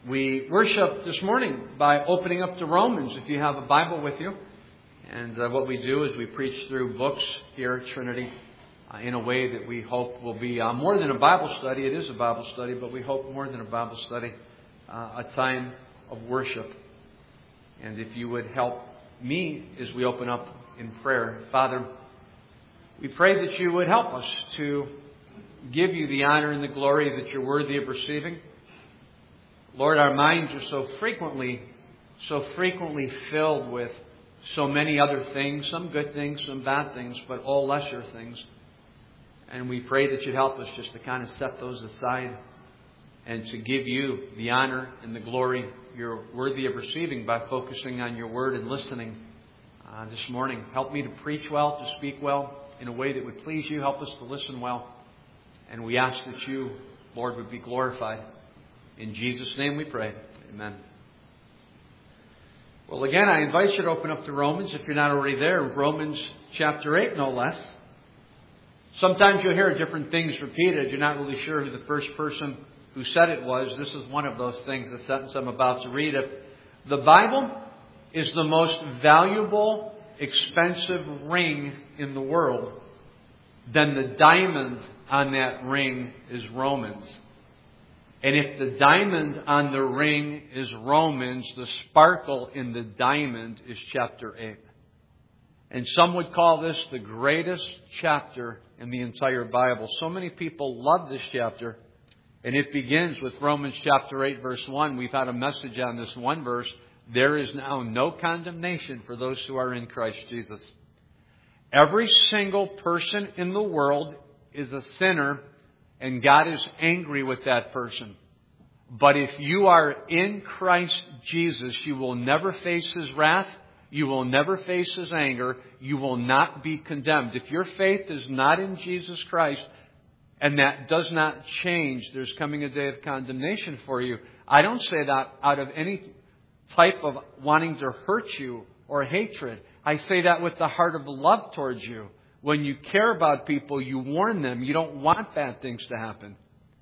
We worship this morning by opening up to Romans, if you have a Bible with you. And what we do is we preach through books here at Trinity in a way that we hope will be more than a Bible study. It is a Bible study, but we hope more than a Bible study, a time of worship. And if you would help me as we open up in prayer. Father, we pray that you would help us to give you the honor and the glory that you're worthy of receiving. Lord, our minds are so frequently filled with so many other things, some good things, some bad things, but all lesser things. And we pray that you'd help us just to kind of set those aside and to give you the honor and the glory you're worthy of receiving by focusing on your word and listening this morning. Help me to preach well, to speak well in a way that would please you. Help us to listen well. And we ask that you, Lord, would be glorified. In Jesus' name we pray. Amen. Well, again, I invite you to open up to Romans, if you're not already there. Romans chapter 8, no less. Sometimes you'll hear different things repeated. You're not really sure who the first person who said it was. This is one of those things, the sentence I'm about to read. If the Bible is the most valuable, expensive ring in the world, then the diamond on that ring is Romans. And if the diamond on the ring is Romans, the sparkle in the diamond is chapter 8. And some would call this the greatest chapter in the entire Bible. So many people love this chapter. And it begins with Romans chapter 8, verse 1. We've had a message on this one verse. There is now no condemnation for those who are in Christ Jesus. Every single person in the world is a sinner, and God is angry with that person. But if you are in Christ Jesus, you will never face His wrath. You will never face His anger. You will not be condemned. If your faith is not in Jesus Christ, and that does not change, there's coming a day of condemnation for you. I don't say that out of any type of wanting to hurt you or hatred. I say that with the heart of love towards you. When you care about people, you warn them. You don't want bad things to happen.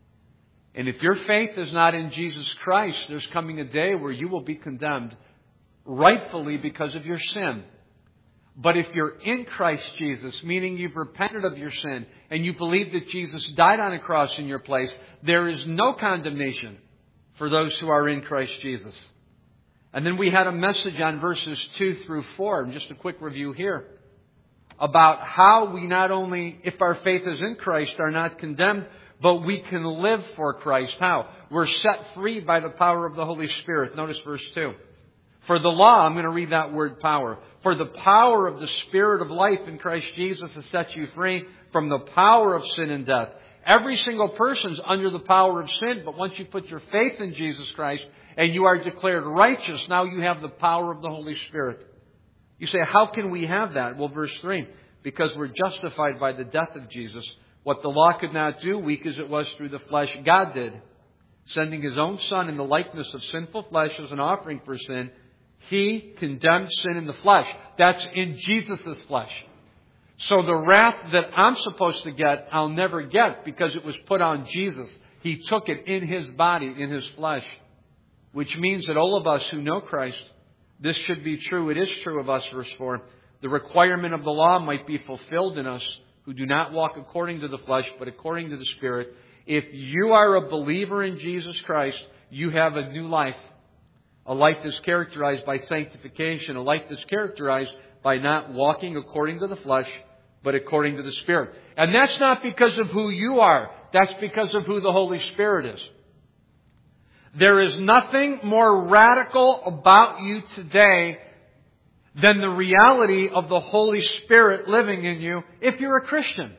And if your faith is not in Jesus Christ, there's coming a day where you will be condemned rightfully because of your sin. But if you're in Christ Jesus, meaning you've repented of your sin and you believe that Jesus died on a cross in your place, there is no condemnation for those who are in Christ Jesus. And then we had a message on verses 2 through 4, and just a quick review here, about how we not only, if our faith is in Christ, are not condemned, but we can live for Christ. How? We're set free by the power of the Holy Spirit. Notice verse 2. For the law, I'm going to read that word power. For the power of the Spirit of life in Christ Jesus has set you free from the power of sin and death. Every single person's under the power of sin, but once you put your faith in Jesus Christ and you are declared righteous, now you have the power of the Holy Spirit. You say, how can we have that? Well, verse 3, because we're justified by the death of Jesus. What the law could not do, weak as it was through the flesh, God did. Sending His own Son in the likeness of sinful flesh as an offering for sin, He condemned sin in the flesh. That's in Jesus' flesh. So the wrath that I'm supposed to get, I'll never get because it was put on Jesus. He took it in His body, in His flesh. Which means that all of us who know Christ, this should be true. It is true of us, verse 4. The requirement of the law might be fulfilled in us who do not walk according to the flesh, but according to the Spirit. If you are a believer in Jesus Christ, you have a new life. A life that's characterized by sanctification. A life that's characterized by not walking according to the flesh, but according to the Spirit. And that's not because of who you are. That's because of who the Holy Spirit is. There is nothing more radical about you today than the reality of the Holy Spirit living in you if you're a Christian.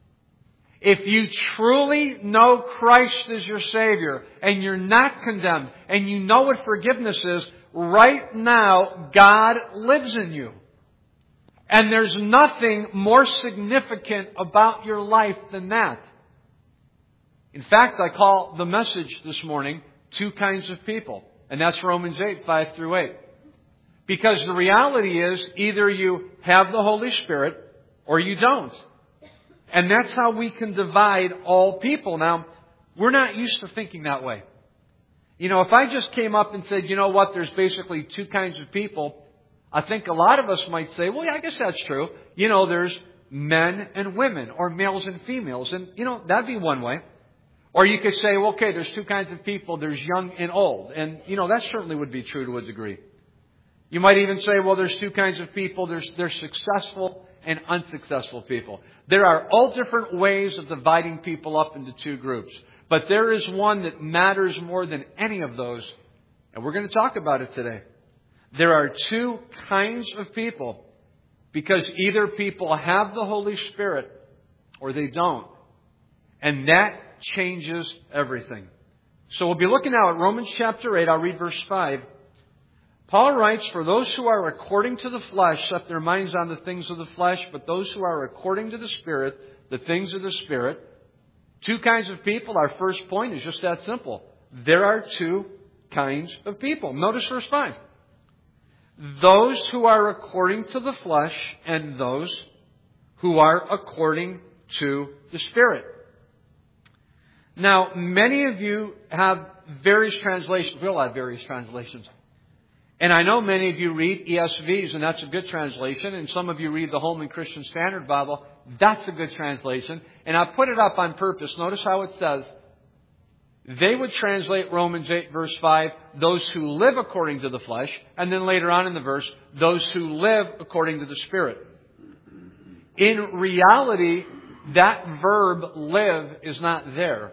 If you truly know Christ as your Savior and you're not condemned and you know what forgiveness is, right now God lives in you. And there's nothing more significant about your life than that. In fact, I call the message this morning, two kinds of people. And that's Romans 8, 5 through 8. Because the reality is either you have the Holy Spirit or you don't. And that's how we can divide all people. Now, we're not used to thinking that way. You know, if I just came up and said, you know what, there's basically two kinds of people, I think a lot of us might say, well, yeah, I guess that's true. You know, there's men and women, or males and females. And, you know, that'd be one way. Or you could say, well, okay, there's two kinds of people. There's young and old. And, you know, that certainly would be true to a degree. You might even say, well, there's two kinds of people. There's successful and unsuccessful people. There are all different ways of dividing people up into two groups. But there is one that matters more than any of those. And we're going to talk about it today. There are two kinds of people. Because either people have the Holy Spirit or they don't. And that changes everything. So we'll be looking now at Romans chapter 8. I'll read verse 5. Paul writes, for those who are according to the flesh set their minds on the things of the flesh, but those who are according to the Spirit, the things of the Spirit. Two kinds of people. Our first point is just that simple. There are two kinds of people. Notice verse 5. Those who are according to the flesh and those who are according to the Spirit. Now, many of you have various translations. We all have various translations. And I know many of you read ESVs, and that's a good translation. And some of you read the Holman Christian Standard Bible. That's a good translation. And I put it up on purpose. Notice how it says, they would translate Romans 8 verse 5, those who live according to the flesh. And then later on in the verse, those who live according to the Spirit. In reality, that verb live is not there.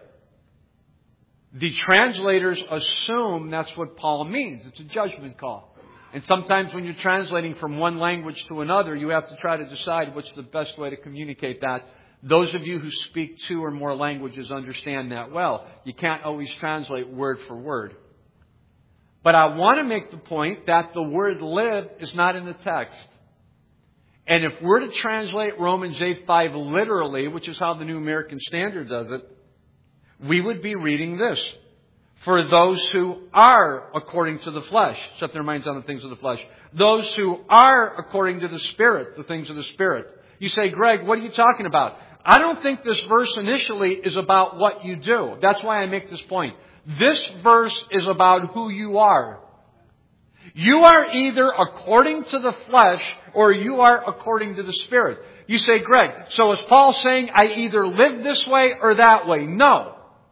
The translators assume that's what Paul means. It's a judgment call. And sometimes when you're translating from one language to another, you have to try to decide what's the best way to communicate that. Those of you who speak two or more languages understand that well. You can't always translate word for word. But I want to make the point that the word live is not in the text. And if we're to translate Romans 8:5 literally, which is how the New American Standard does it, we would be reading this. For those who are according to the flesh, set their minds on the things of the flesh. Those who are according to the Spirit, the things of the Spirit. You say, Greg, what are you talking about? I don't think this verse initially is about what you do. That's why I make this point. This verse is about who you are. You are either according to the flesh or you are according to the Spirit. You say, Greg, so is Paul saying I either live this way or that way? No.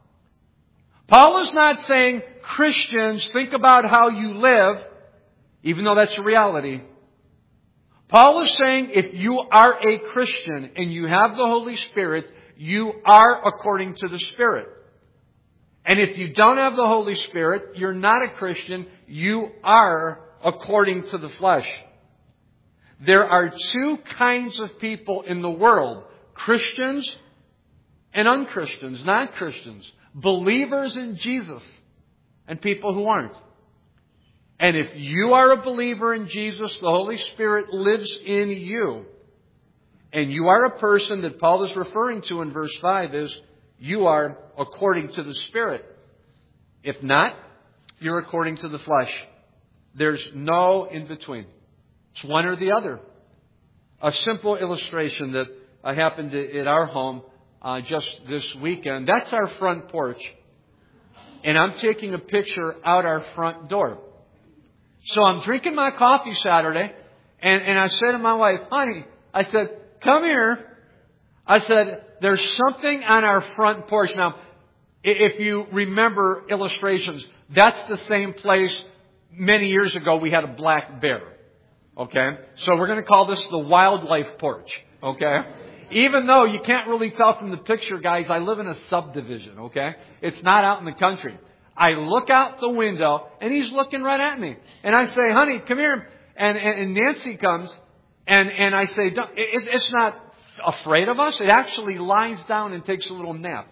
Paul is not saying, Christians, think about how you live, even though that's a reality. Paul is saying if you are a Christian and you have the Holy Spirit, you are according to the Spirit. And if you don't have the Holy Spirit, you're not a Christian, you are according to the flesh. There are two kinds of people in the world, Christians and unchristians, non-Christians, believers in Jesus and people who aren't. And if you are a believer in Jesus, the Holy Spirit lives in you. And you are a person that Paul is referring to in verse 5 is, you are according to the Spirit. If not, you're according to the flesh. There's no in between. It's one or the other. A simple illustration that I happened to at our home just this weekend. That's our front porch. And I'm taking a picture out our front door. So I'm drinking my coffee Saturday, and I said to my wife, honey, I said, come here. I said, there's something on our front porch. Now, if you remember illustrations, that's the same place many years ago we had a black bear. Okay? So we're going to call this the wildlife porch. Okay? Even though you can't really tell from the picture, guys, I live in a subdivision. Okay? It's not out in the country. I look out the window, and he's looking right at me. And I say, honey, come here. And Nancy comes, and I say, it's not afraid of us. It actually lies down and takes a little nap.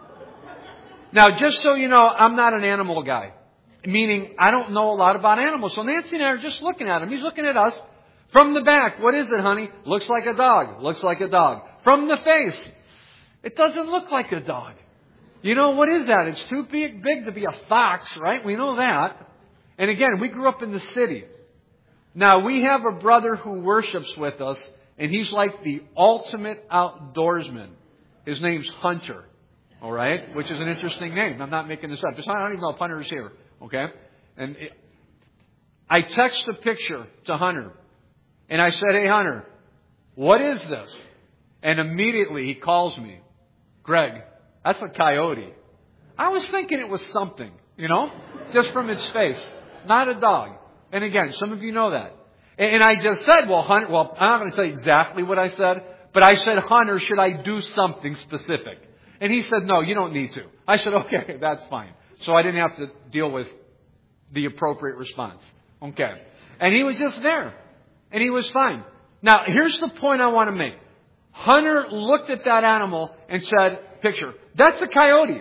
Now, just so you know, I'm not an animal guy. Meaning, I don't know a lot about animals. So Nancy and I are just looking at him. He's looking at us. From the back, what is it, honey? Looks like a dog. Looks like a dog. From the face, it doesn't look like a dog. You know, what is that? It's too big to be a fox, right? We know that. And again, we grew up in the city. Now, we have a brother who worships with us, and he's like the ultimate outdoorsman. His name's Hunter, all right? Which is an interesting name. I'm not making this up. I don't even know if Hunter is here, Okay? And I text a picture to Hunter. And I said, hey, Hunter, what is this? And immediately he calls me. Greg, that's a coyote. I was thinking it was something, just from its face. Not a dog. And again, some of you know that. And I just said, Hunter, I'm not going to tell you exactly what I said, but I said, Hunter, should I do something specific? And he said, no, you don't need to. I said, okay, that's fine. So I didn't have to deal with the appropriate response. Okay. And he was just there. And he was fine. Now, here's the point I want to make. Hunter looked at that animal and said, picture, that's a coyote.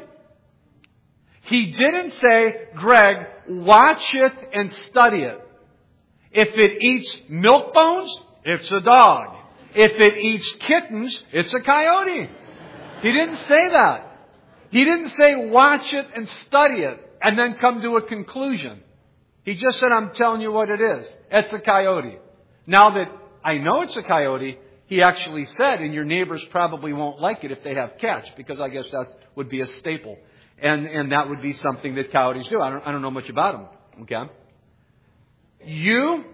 He didn't say, Greg, watch it and study it. If it eats milk bones, it's a dog. If it eats kittens, it's a coyote. He didn't say that. He didn't say watch it and study it and then come to a conclusion. He just said, I'm telling you what it is. It's a coyote. Now that I know it's a coyote, he actually said, and your neighbors probably won't like it if they have cats, because I guess that would be a staple. And that would be something that coyotes do. I don't know much about them. Okay? You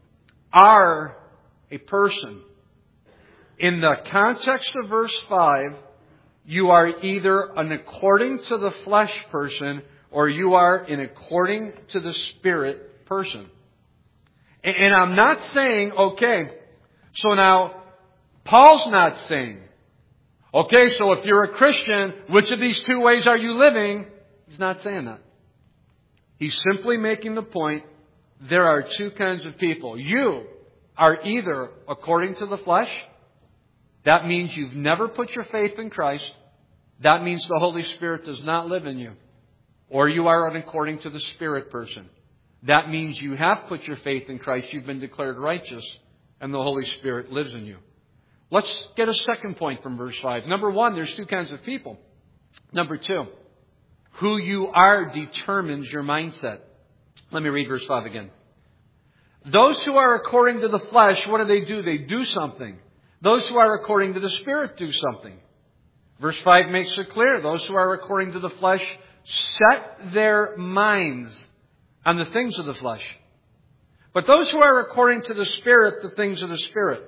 are a person. In the context of verse 5, you are either an according to the flesh person or you are an according to the Spirit person. And I'm not saying, okay, so now Paul's not saying, okay, so if you're a Christian, which of these two ways are you living? He's not saying that. He's simply making the point, there are two kinds of people. You are either according to the flesh. That means you've never put your faith in Christ. That means the Holy Spirit does not live in you. Or you are an according to the Spirit person. That means you have put your faith in Christ. You've been declared righteous. And the Holy Spirit lives in you. Let's get a second point from verse 5. Number 1, there's two kinds of people. Number 2, who you are determines your mindset. Let me read verse 5 again. Those who are according to the flesh, what do? They do something. Those who are according to the Spirit do something. Verse 5 makes it clear. Those who are according to the flesh set their minds on the things of the flesh. But those who are according to the Spirit, the things of the Spirit.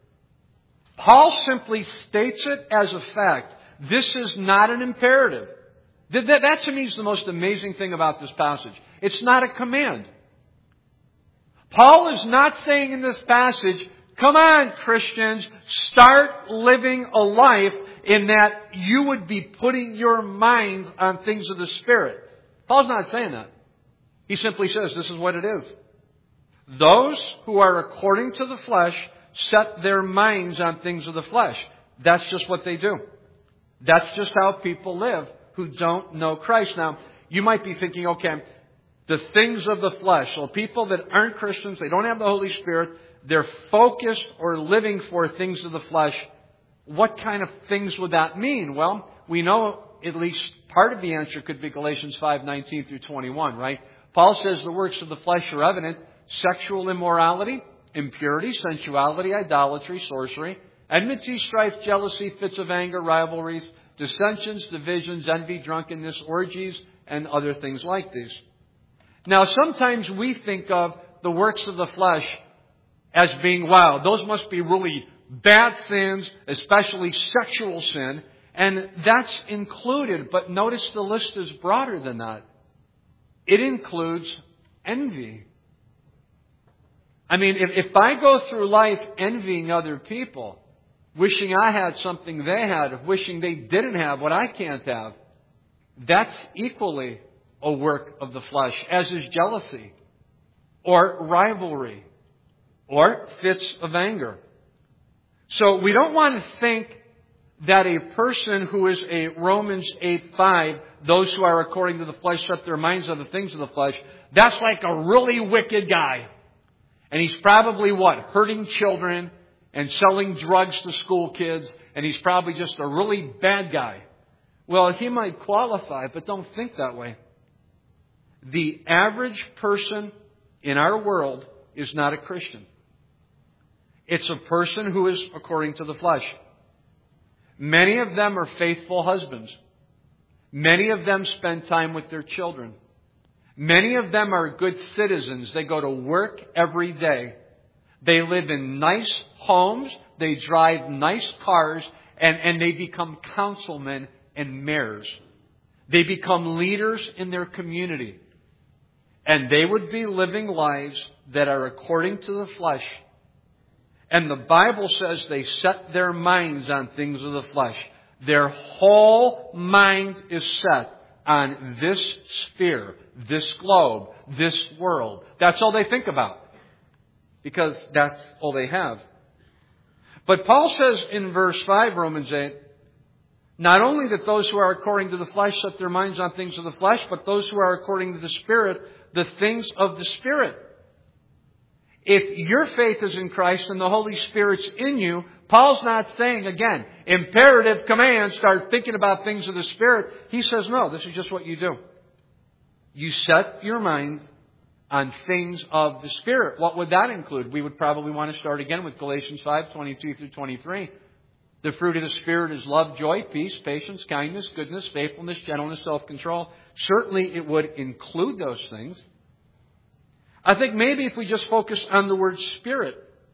Paul simply states it as a fact. This is not an imperative. That to me is the most amazing thing about this passage. It's not a command. Paul is not saying in this passage, come on, Christians, start living a life in that you would be putting your minds on things of the Spirit. Paul's not saying that. He simply says this is what it is. Those who are according to the flesh set their minds on things of the flesh. That's just what they do. That's just how people live who don't know Christ. Now, you might be thinking, okay, the things of the flesh. So people that aren't Christians, they don't have the Holy Spirit, they're focused or living for things of the flesh. What kind of things would that mean? Well, we know at least part of the answer could be Galatians 5:19 through 21, right? Paul says the works of the flesh are evident: sexual immorality, impurity, sensuality, idolatry, sorcery, enmity, strife, jealousy, fits of anger, rivalries, dissensions, divisions, envy, drunkenness, orgies, and other things like these. Now, sometimes we think of the works of the flesh as being, wow, those must be really bad sins, especially sexual sin. And that's included, but notice the list is broader than that. It includes envy. I mean, if I go through life envying other people, wishing I had something they had, wishing they didn't have what I can't have, that's equally a work of the flesh, as is jealousy, or rivalry, or fits of anger. So we don't want to think that a person who is a Romans 8:5, those who are according to the flesh set their minds on the things of the flesh, that's like a really wicked guy. And he's probably what? Hurting children and selling drugs to school kids, and he's probably just a really bad guy. Well, he might qualify, but don't think that way. The average person in our world is not a Christian. It's a person who is according to the flesh. Many of them are faithful husbands. Many of them spend time with their children. Many of them are good citizens. They go to work every day. They live in nice homes. They drive nice cars. And they become councilmen and mayors. They become leaders in their community. And they would be living lives that are according to the flesh. And the Bible says they set their minds on things of the flesh. Their whole mind is set on this sphere, this globe, this world. That's all they think about. Because that's all they have. But Paul says in verse 5, Romans 8, not only that those who are according to the flesh set their minds on things of the flesh, but those who are according to the Spirit, the things of the Spirit. If your faith is in Christ and the Holy Spirit's in you, Paul's not saying, again, imperative command, start thinking about things of the Spirit. He says, no, this is just what you do. You set your mind on things of the Spirit. What would that include? We would probably want to start again with Galatians 5:22 through 23. The fruit of the Spirit is love, joy, peace, patience, kindness, goodness, faithfulness, gentleness, self-control. Certainly it would include those things. I think maybe if we just focus on the word Spirit.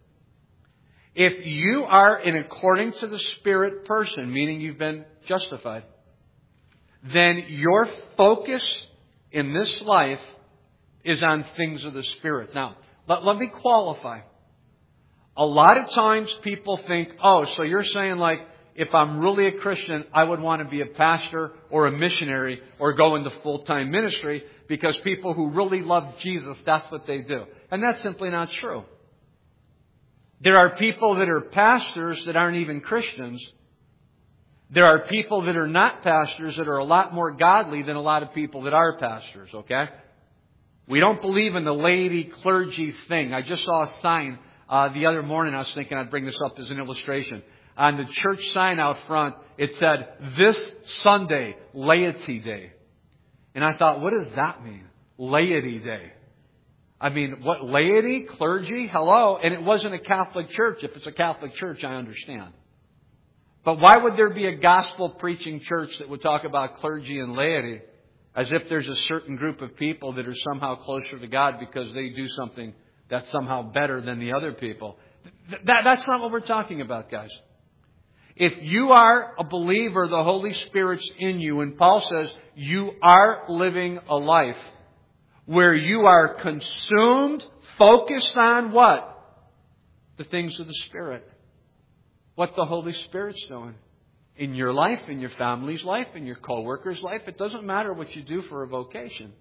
If you are an according to the Spirit person, meaning you've been justified, then your focus in this life is on things of the Spirit. Now, let me qualify. A lot of times people think, oh, so you're saying like, if I'm really a Christian, I would want to be a pastor or a missionary or go into full-time ministry because people who really love Jesus, that's what they do. And that's simply not true. There are people that are pastors that aren't even Christians. There are people that are not pastors that are a lot more godly than a lot of people that are pastors, okay? We don't believe in the laity clergy thing. I just saw a sign the other morning. I was thinking I'd bring this up as an illustration. On the church sign out front, it said, this Sunday, Laity Day. And I thought, what does that mean? Laity Day. I mean, what, laity, clergy, hello? And it wasn't a Catholic church. If it's a Catholic church, I understand. But why would there be a gospel preaching church that would talk about clergy and laity as if there's a certain group of people that are somehow closer to God because they do something that's somehow better than the other people? That's not what we're talking about, guys. If you are a believer, the Holy Spirit's in you. And Paul says you are living a life where you are consumed, focused on what? The things of the Spirit. What the Holy Spirit's doing. In your life, in your family's life, in your co-worker's life. It doesn't matter what you do for a vocation.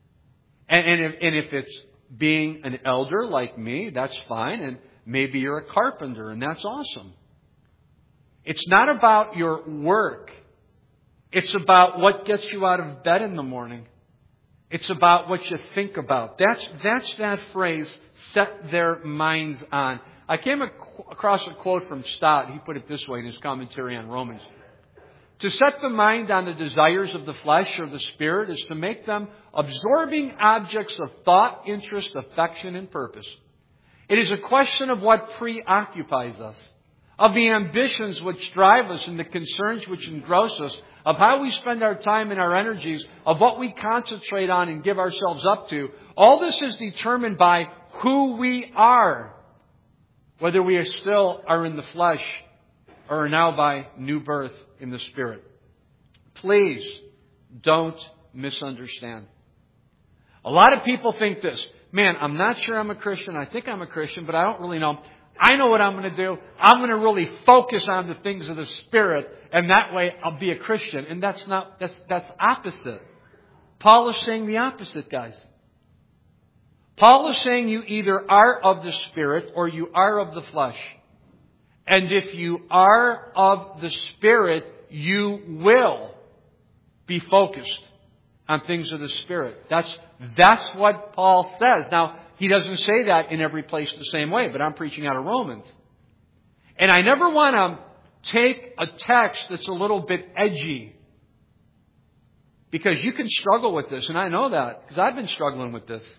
And if it's being an elder like me, that's fine. And maybe you're a carpenter, and that's awesome. It's not about your work. It's about what gets you out of bed in the morning. It's about what you think about. That's that phrase, set their minds on. I came across a quote from Stott. He put it this way in his commentary on Romans. To set the mind on the desires of the flesh or the spirit is to make them absorbing objects of thought, interest, affection, and purpose. It is a question of what preoccupies us, of the ambitions which drive us and the concerns which engross us, of how we spend our time and our energies, of what we concentrate on and give ourselves up to. All this is determined by who we are, whether we still are in the flesh or are now by new birth in the Spirit. Please don't misunderstand. A lot of people think this, man, I'm not sure I'm a Christian. I think I'm a Christian, but I don't really know. I know what I'm going to do. I'm going to really focus on the things of the Spirit, and that way I'll be a Christian. And that's opposite. Paul is saying the opposite, guys. Paul is saying you either are of the Spirit or you are of the flesh. And if you are of the Spirit, you will be focused on things of the Spirit. That's what Paul says. Now, he doesn't say that in every place the same way, but I'm preaching out of Romans. And I never want to take a text that's a little bit edgy. Because you can struggle with this, and I know that, because I've been struggling with this.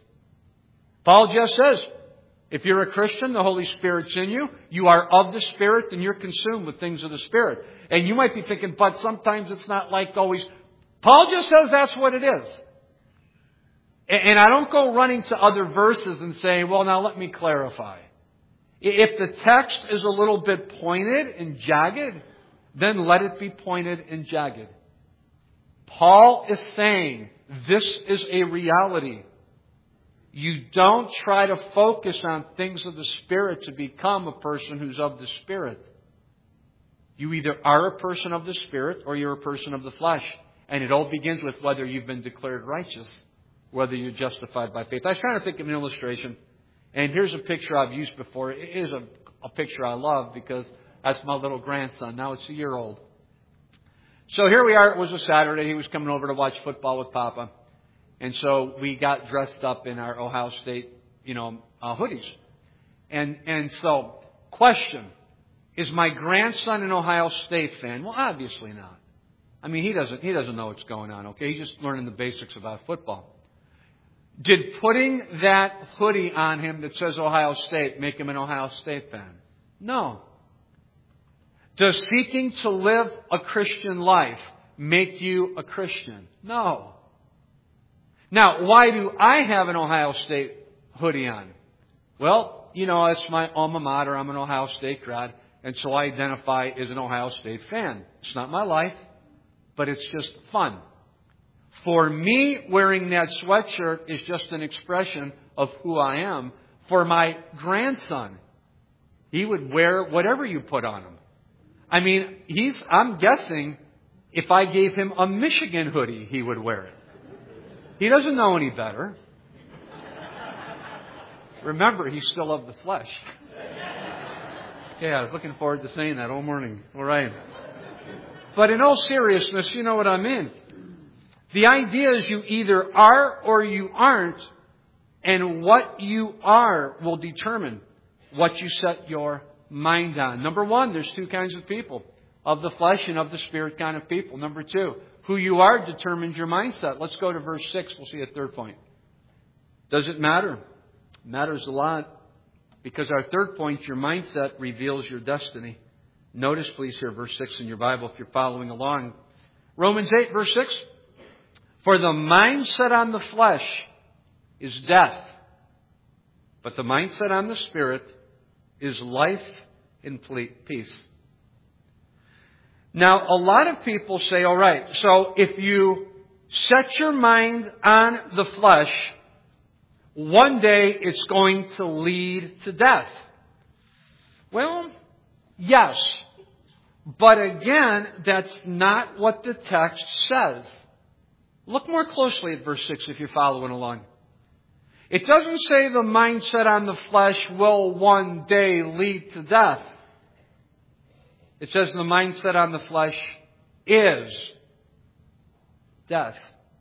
Paul just says, if you're a Christian, the Holy Spirit's in you, you are of the Spirit, and you're consumed with things of the Spirit. And you might be thinking, but sometimes it's not like always. Paul just says that's what it is. And I don't go running to other verses and say, well, now let me clarify. If the text is a little bit pointed and jagged, then let it be pointed and jagged. Paul is saying this is a reality. You don't try to focus on things of the Spirit to become a person who's of the Spirit. You either are a person of the Spirit or you're a person of the flesh. And it all begins with whether you've been declared righteous, whether you're justified by faith. I was trying to think of an illustration. And here's a picture I've used before. It is a picture I love because that's my little grandson. Now it's a year old. So here we are. It was a Saturday. He was coming over to watch football with Papa. And so we got dressed up in our Ohio State, hoodies. And so, question, is my grandson an Ohio State fan? Well, obviously not. I mean, he doesn't know what's going on, okay? He's just learning the basics about football. Did putting that hoodie on him that says Ohio State make him an Ohio State fan? No. Does seeking to live a Christian life make you a Christian? No. Now, why do I have an Ohio State hoodie on? Well, it's my alma mater. I'm an Ohio State grad. And so I identify as an Ohio State fan. It's not my life, but it's just fun. For me, wearing that sweatshirt is just an expression of who I am. For my grandson, he would wear whatever you put on him. I mean, I'm guessing if I gave him a Michigan hoodie, he would wear it. He doesn't know any better. Remember, he's still of the flesh. Yeah, I was looking forward to saying that all morning. All right. But in all seriousness, you know what I mean. The idea is you either are or you aren't, and what you are will determine what you set your mind on. Number one, there's two kinds of people, of the flesh and of the Spirit kind of people. Number two, who you are determines your mindset. Let's go to verse 6. We'll see a third point. Does it matter? It matters a lot. Because our third point, your mindset reveals your destiny. Notice, please, here, verse 6 in your Bible if you're following along. Romans 8, verse 6. For the mindset on the flesh is death. But the mindset on the Spirit is life and peace. Now, a lot of people say, all right, so if you set your mind on the flesh, one day it's going to lead to death. Well, yes. But again, that's not what the text says. Look more closely at verse 6 if you're following along. It doesn't say the mindset on the flesh will one day lead to death. It says the mindset on the flesh is death.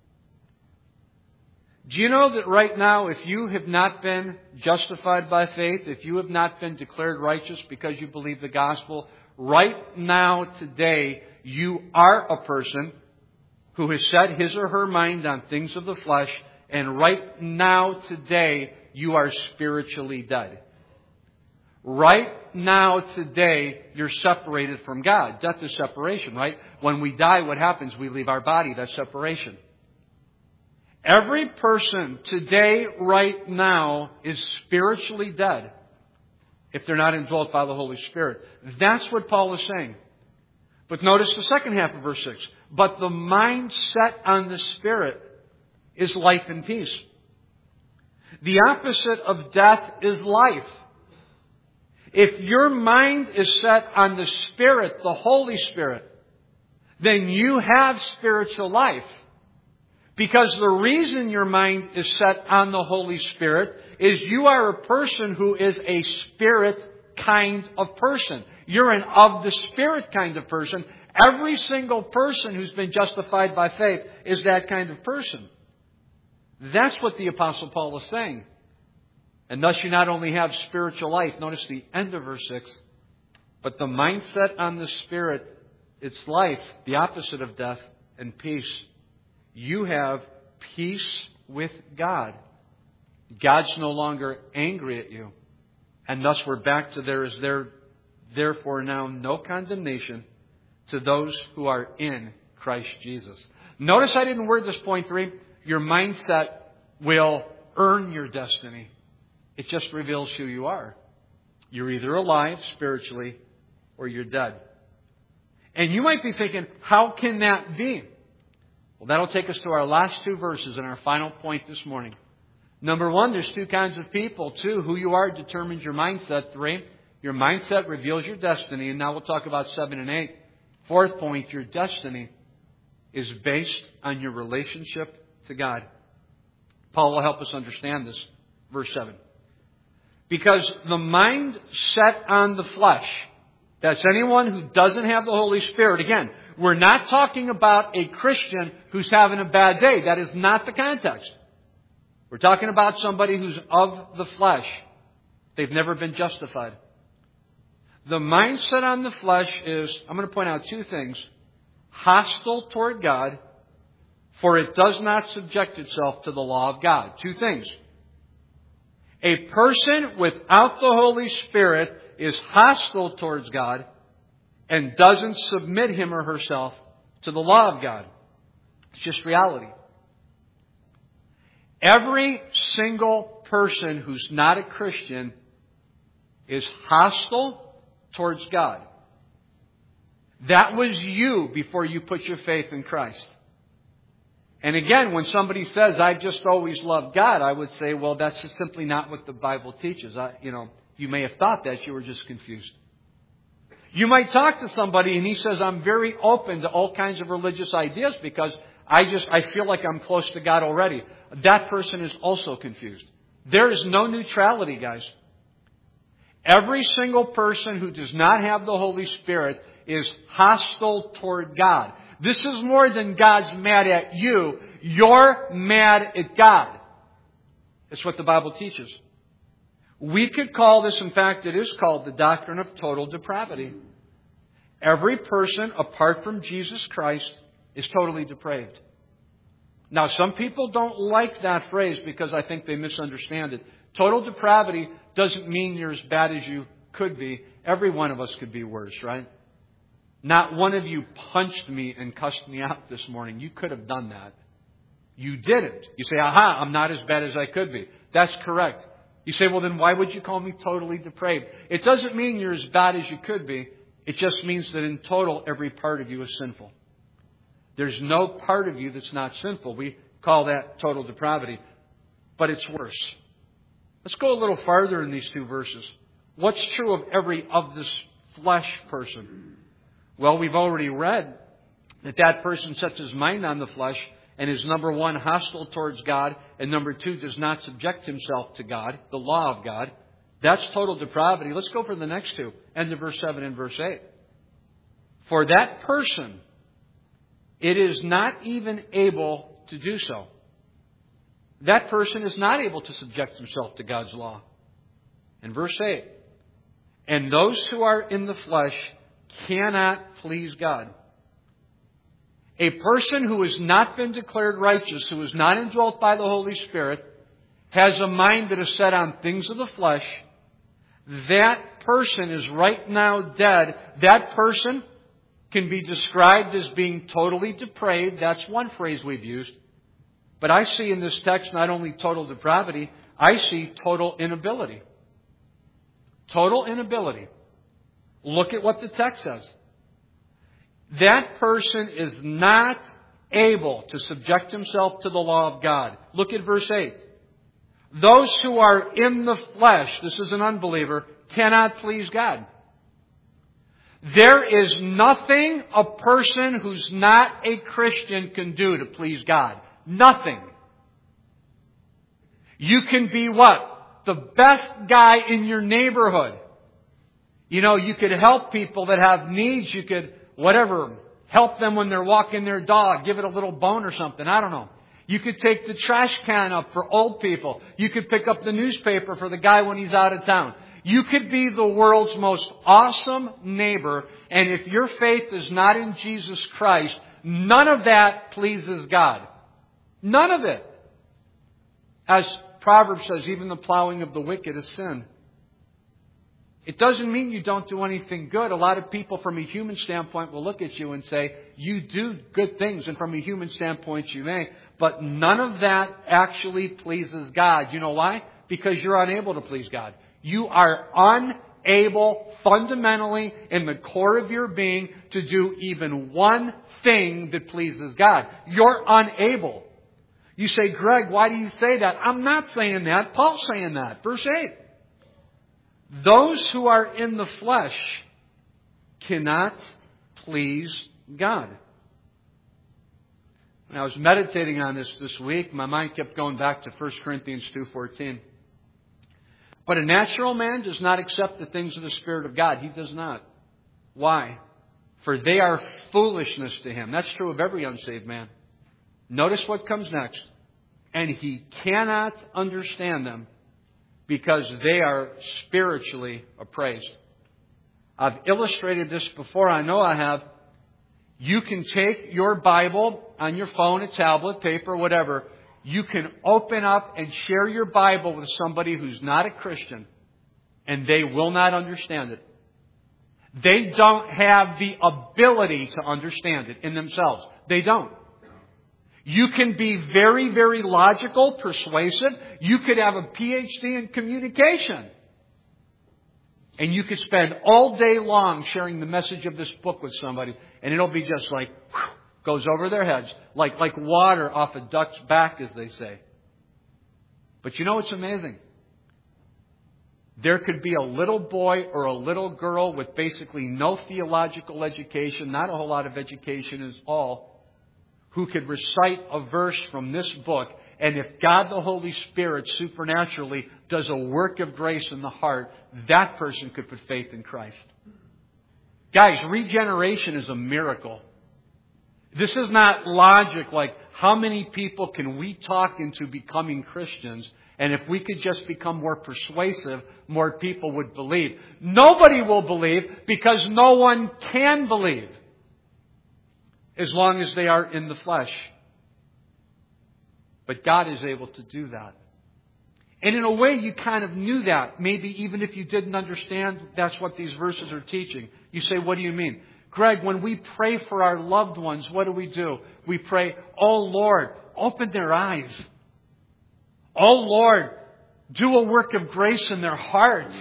Do you know that right now, if you have not been justified by faith, if you have not been declared righteous because you believe the gospel, right now, today, you are a person who has set his or her mind on things of the flesh, and right now, today, you are spiritually dead. Right now, today, you're separated from God. Death is separation, right? When we die, what happens? We leave our body. That's separation. Every person today, right now, is spiritually dead if they're not indwelt by the Holy Spirit. That's what Paul is saying. But notice the second half of verse 6. But the mind set on the Spirit is life and peace. The opposite of death is life. If your mind is set on the Spirit, the Holy Spirit, then you have spiritual life. Because the reason your mind is set on the Holy Spirit is you are a person who is a Spirit kind of person. You're an of the Spirit kind of person. Every single person who's been justified by faith is that kind of person. That's what the Apostle Paul is saying. And thus you not only have spiritual life, notice the end of verse 6, but the mindset on the Spirit, it's life, the opposite of death, and peace. You have peace with God. God's no longer angry at you. And thus we're back to there is therefore now no condemnation to those who are in Christ Jesus. Notice I didn't word this point 3. Your mindset will earn your destiny. It just reveals who you are. You're either alive spiritually or you're dead. And you might be thinking, how can that be? Well, that'll take us to our last two verses and our final point this morning. Number one, there's two kinds of people. Two, who you are determines your mindset. Three, your mindset reveals your destiny. And now we'll talk about 7 and 8. Fourth point, your destiny is based on your relationship to God. Paul will help us understand this. Verse 7. Because the mind set on the flesh, that's anyone who doesn't have the Holy Spirit. Again, we're not talking about a Christian who's having a bad day. That is not the context. We're talking about somebody who's of the flesh. They've never been justified. The mindset on the flesh is, I'm going to point out two things. Hostile toward God, for it does not subject itself to the law of God. Two things. A person without the Holy Spirit is hostile towards God and doesn't submit him or herself to the law of God. It's just reality. Every single person who's not a Christian is hostile towards God. That was you before you put your faith in Christ. And again, when somebody says, I've just always loved God, I would say, well, that's just simply not what the Bible teaches. You may have thought that. You were just confused. You might talk to somebody and he says, I'm very open to all kinds of religious ideas because I feel like I'm close to God already. That person is also confused. There is no neutrality, guys. Every single person who does not have the Holy Spirit is hostile toward God. This is more than God's mad at you. You're mad at God. That's what the Bible teaches. We could call this, in fact, it is called the doctrine of total depravity. Every person apart from Jesus Christ is totally depraved. Now, some people don't like that phrase because I think they misunderstand it. Total depravity doesn't mean you're as bad as you could be. Every one of us could be worse, right? Not one of you punched me and cussed me out this morning. You could have done that. You didn't. You say, aha, I'm not as bad as I could be. That's correct. You say, well, then why would you call me totally depraved? It doesn't mean you're as bad as you could be. It just means that in total, every part of you is sinful. There's no part of you that's not sinful. We call that total depravity. But it's worse. Let's go a little farther in these two verses. What's true of every of this flesh person? Well, we've already read that person sets his mind on the flesh and is, number one, hostile towards God, and number two, does not subject himself to God, the law of God. That's total depravity. Let's go for the next two. End of verse 7 and verse 8. For that person, it is not even able to do so. That person is not able to subject himself to God's law. In verse 8, and those who are in the flesh cannot please God. A person who has not been declared righteous, who is not indwelt by the Holy Spirit, has a mind that is set on things of the flesh. That person is right now dead. That person can be described as being totally depraved. That's one phrase we've used. But I see in this text not only total depravity, I see total inability. Total inability. Look at what the text says. That person is not able to subject himself to the law of God. Look at verse 8. Those who are in the flesh, this is an unbeliever, cannot please God. There is nothing a person who's not a Christian can do to please God. Nothing. You can be what? The best guy in your neighborhood. You could help people that have needs. You could, help them when they're walking their dog. Give it a little bone or something. I don't know. You could take the trash can up for old people. You could pick up the newspaper for the guy when he's out of town. You could be the world's most awesome neighbor. And if your faith is not in Jesus Christ, none of that pleases God. None of it. As Proverbs says, even the plowing of the wicked is sin. It doesn't mean you don't do anything good. A lot of people from a human standpoint will look at you and say, you do good things, and from a human standpoint you may. But none of that actually pleases God. You know why? Because you're unable to please God. You are unable, fundamentally, in the core of your being, to do even one thing that pleases God. You're unable. You say, Greg, why do you say that? I'm not saying that. Paul's saying that. Verse 8. Those who are in the flesh cannot please God. When I was meditating on this week, my mind kept going back to 1 Corinthians 2:14. But a natural man does not accept the things of the Spirit of God. He does not. Why? For they are foolishness to him. That's true of every unsaved man. Notice what comes next. And he cannot understand them, because they are spiritually appraised. I've illustrated this before. I know I have. You can take your Bible on your phone, a tablet, paper, whatever. You can open up and share your Bible with somebody who's not a Christian, and they will not understand it. They don't have the ability to understand it in themselves. They don't. You can be very, very logical, persuasive. You could have a PhD in communication. And you could spend all day long sharing the message of this book with somebody. And it'll be just like, whew, goes over their heads. Like water off a duck's back, as they say. But you know what's amazing? There could be a little boy or a little girl with basically no theological education, not a whole lot of education at all, who could recite a verse from this book, and if God the Holy Spirit supernaturally does a work of grace in the heart, that person could put faith in Christ. Guys, regeneration is a miracle. This is not logic like how many people can we talk into becoming Christians, and if we could just become more persuasive, more people would believe. Nobody will believe because no one can believe, as long as they are in the flesh. But God is able to do that. And in a way, you kind of knew that. Maybe even if you didn't understand, that's what these verses are teaching. You say, what do you mean? Greg, when we pray for our loved ones, what do? We pray, oh Lord, open their eyes. Oh Lord, do a work of grace in their hearts.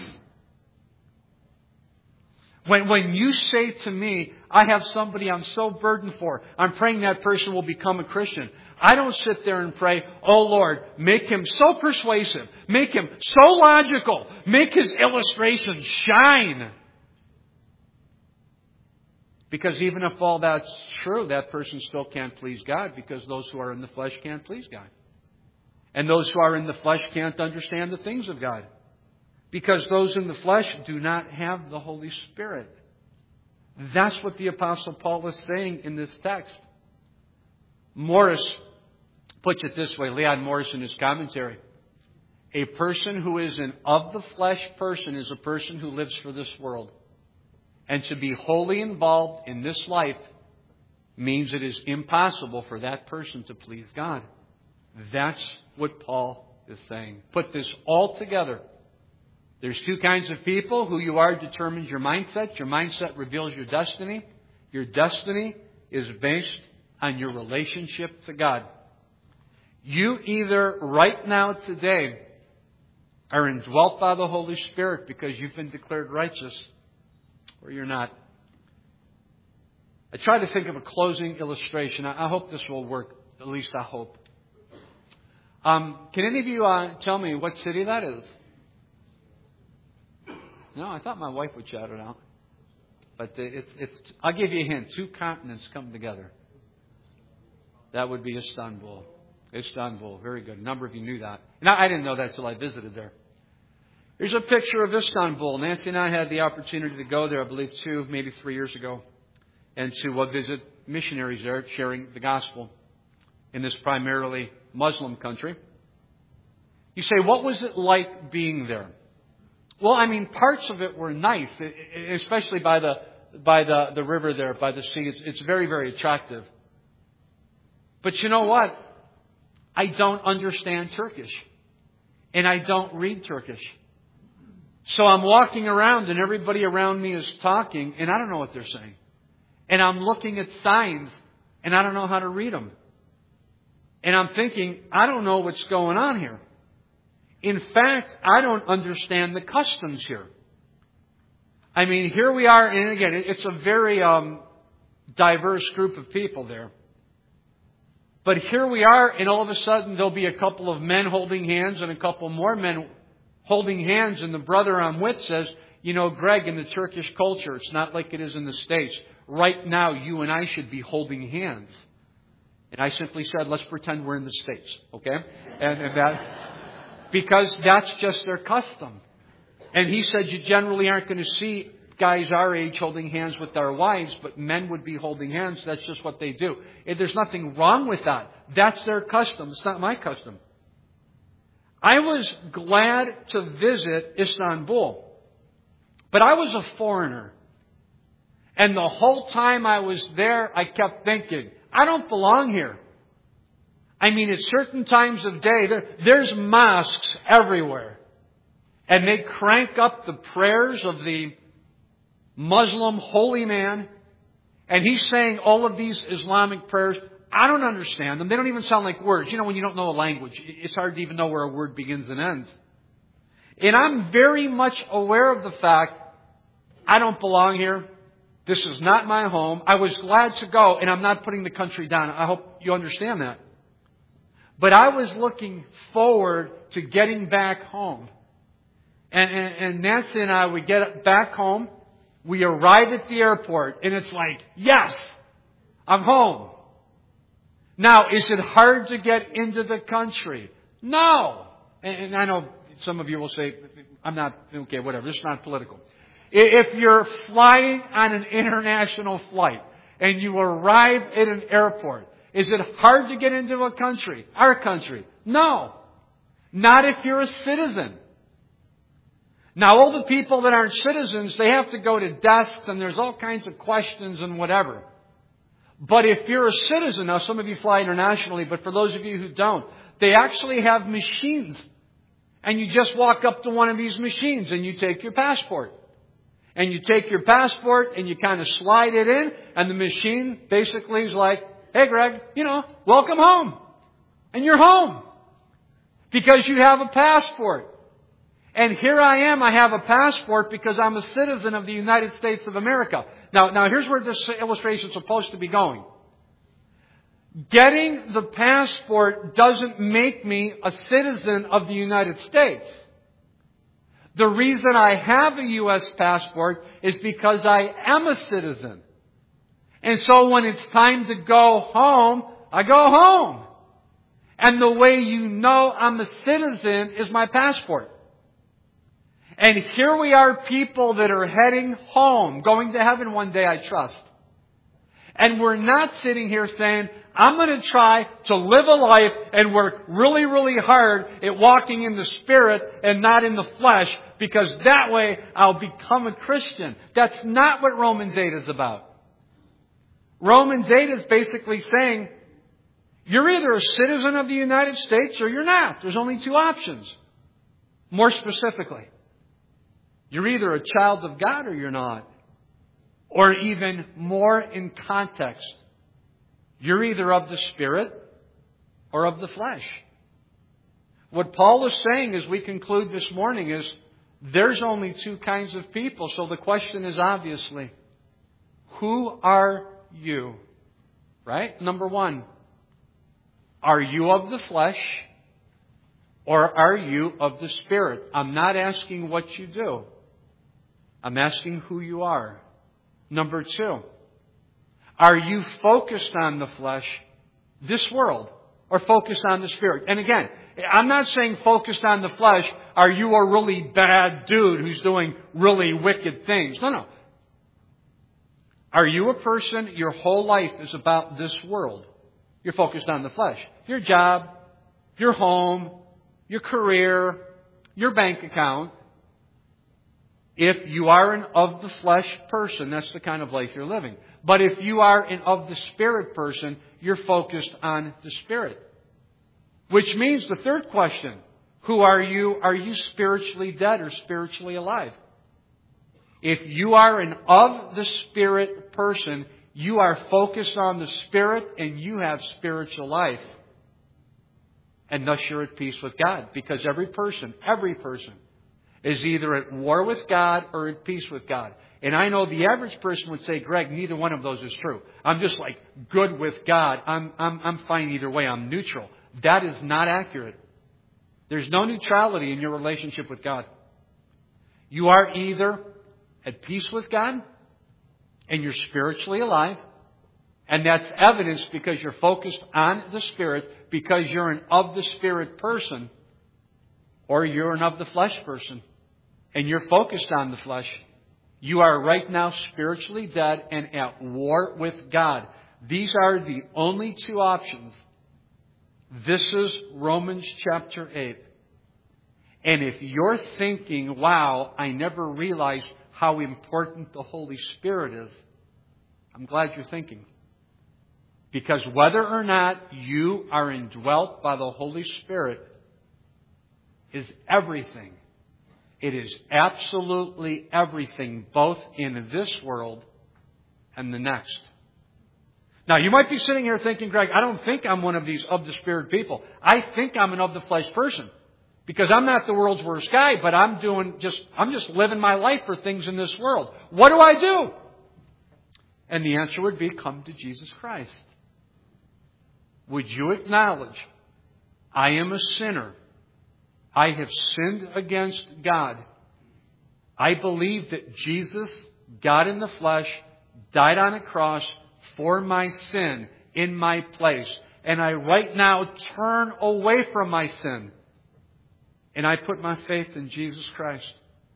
When you say to me, I have somebody I'm so burdened for, I'm praying that person will become a Christian. I don't sit there and pray, oh Lord, make him so persuasive, make him so logical, make his illustrations shine. Because even if all that's true, that person still can't please God, because those who are in the flesh can't please God. And those who are in the flesh can't understand the things of God. Because those in the flesh do not have the Holy Spirit. That's what the Apostle Paul is saying in this text. Morris puts it this way, Leon Morris in his commentary. A person who is an of the flesh person is a person who lives for this world. And to be wholly involved in this life means it is impossible for that person to please God. That's what Paul is saying. Put this all together. There's two kinds of people. Who you are determines your mindset. Your mindset reveals your destiny. Your destiny is based on your relationship to God. You either right now today are indwelt by the Holy Spirit because you've been declared righteous, or you're not. I try to think of a closing illustration. I hope this will work. At least I hope. Can any of you tell me what city that is? No, I thought my wife would shout it out. But it's. I'll give you a hint. 2 continents come together. That would be Istanbul. Istanbul. Very good. A number of you knew that. Now, I didn't know that until I visited there. Here's a picture of Istanbul. Nancy and I had the opportunity to go there, I believe 2, maybe 3 years ago, and to visit missionaries there sharing the gospel in this primarily Muslim country. You say, what was it like being there? Well, I mean, parts of it were nice, especially by the river there, by the sea. It's very, very attractive. But you know what? I don't understand Turkish. And I don't read Turkish. So I'm walking around and everybody around me is talking and I don't know what they're saying. And I'm looking at signs and I don't know how to read them. And I'm thinking, I don't know what's going on here. In fact, I don't understand the customs here. I mean, here we are, and again, it's a very diverse group of people there. But here we are, and all of a sudden there'll be a couple of men holding hands and a couple more men holding hands, and the brother I'm with says, you know, Greg, in the Turkish culture, it's not like it is in the States. Right now, you and I should be holding hands. And I simply said, let's pretend we're in the States, okay? And that, because that's just their custom. And he said, you generally aren't going to see guys our age holding hands with their wives, but men would be holding hands. That's just what they do. And there's nothing wrong with that. That's their custom. It's not my custom. I was glad to visit Istanbul, but I was a foreigner. And the whole time I was there, I kept thinking, I don't belong here. I mean, at certain times of day, there's mosques everywhere. And they crank up the prayers of the Muslim holy man. And he's saying all of these Islamic prayers. I don't understand them. They don't even sound like words. You know, when you don't know a language, it's hard to even know where a word begins and ends. And I'm very much aware of the fact I don't belong here. This is not my home. I was glad to go, and I'm not putting the country down. I hope you understand that. But I was looking forward to getting back home. And Nancy and I, we get back home. We arrive at the airport, and it's like, yes, I'm home. Now, is it hard to get into the country? No. And I know some of you will say, I'm not, okay, whatever, this is not political. If you're flying on an international flight and you arrive at an airport, is it hard to get into a country, our country? No. Not if you're a citizen. Now, all the people that aren't citizens, they have to go to desks and there's all kinds of questions and whatever. But if you're a citizen, now some of you fly internationally, but for those of you who don't, they actually have machines. And you just walk up to one of these machines and you take your passport. And you take your passport and you kind of slide it in, and the machine basically is like, hey Greg, welcome home. And you're home. Because you have a passport. And here I am, I have a passport because I'm a citizen of the United States of America. Now here's where this illustration is supposed to be going. Getting the passport doesn't make me a citizen of the United States. The reason I have a U.S. passport is because I am a citizen. And so when it's time to go home, I go home. And the way you know I'm a citizen is my passport. And here we are, people that are heading home, going to heaven one day, I trust. And we're not sitting here saying, I'm going to try to live a life and work really, really hard at walking in the Spirit and not in the flesh, because that way I'll become a Christian. That's not what Romans 8 is about. Romans 8 is basically saying, you're either a citizen of the United States or you're not. There's only two options. More specifically, you're either a child of God or you're not. Or even more in context, you're either of the Spirit or of the flesh. What Paul is saying as we conclude this morning is there's only two kinds of people. So the question is obviously, who are you? Right? Number one, are you of the flesh or are you of the Spirit? I'm not asking what you do. I'm asking who you are. Number two, are you focused on the flesh, this world, or focused on the Spirit? And again, I'm not saying focused on the flesh, are you a really bad dude who's doing really wicked things? No. Are you a person, your whole life is about this world? You're focused on the flesh. Your job, your home, your career, your bank account. If you are an of the flesh person, that's the kind of life you're living. But if you are an of the Spirit person, you're focused on the Spirit. Which means the third question, Who are you? Are you spiritually dead or spiritually alive? If you are an of the Spirit person, you are focused on the Spirit and you have spiritual life. And thus you're at peace with God. Because every person is either at war with God or at peace with God. And I know the average person would say, Greg, neither one of those is true. I'm just like good with God. I'm fine either way. I'm neutral. That is not accurate. There's no neutrality in your relationship with God. You are either at peace with God and you're spiritually alive. And that's evidenced because you're focused on the Spirit, because you're an of the Spirit person, or you're an of the flesh person, and you're focused on the flesh. You are right now spiritually dead and at war with God. These are the only two options. This is Romans chapter 8. And if you're thinking, wow, I never realized how important the Holy Spirit is, I'm glad you're thinking. Because whether or not you are indwelt by the Holy Spirit is everything. It is absolutely everything, both in this world and the next. Now, you might be sitting here thinking, Greg, I don't think I'm one of these of the Spirit people. I think I'm an of the flesh person. Because I'm not the world's worst guy, but I'm just living my life for things in this world. What do I do? And the answer would be, come to Jesus Christ. Would you acknowledge, I am a sinner. I have sinned against God. I believe that Jesus, God in the flesh, died on a cross for my sin in my place. And I right now turn away from my sin. And I put my faith in Jesus Christ.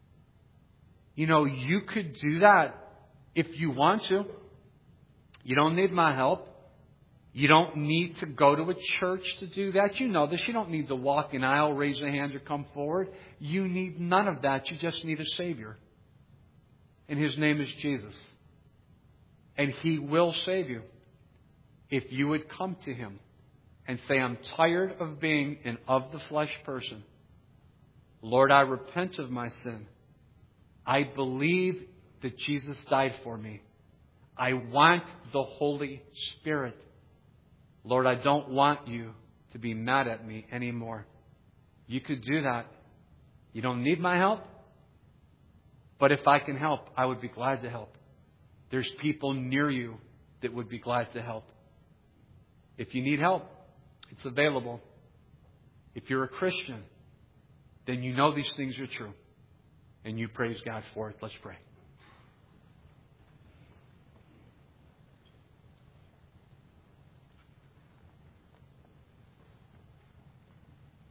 You know, you could do that if you want to. You don't need my help. You don't need to go to a church to do that. You know this. You don't need to walk an aisle, raise a hand, or come forward. You need none of that. You just need a Savior. And His name is Jesus. And He will save you if you would come to Him and say, I'm tired of being an of the flesh person. Lord, I repent of my sin. I believe that Jesus died for me. I want the Holy Spirit. Lord, I don't want you to be mad at me anymore. You could do that. You don't need my help. But if I can help, I would be glad to help. There's people near you that would be glad to help. If you need help, it's available. If you're a Christian, then you know these things are true. And you praise God for it. Let's pray.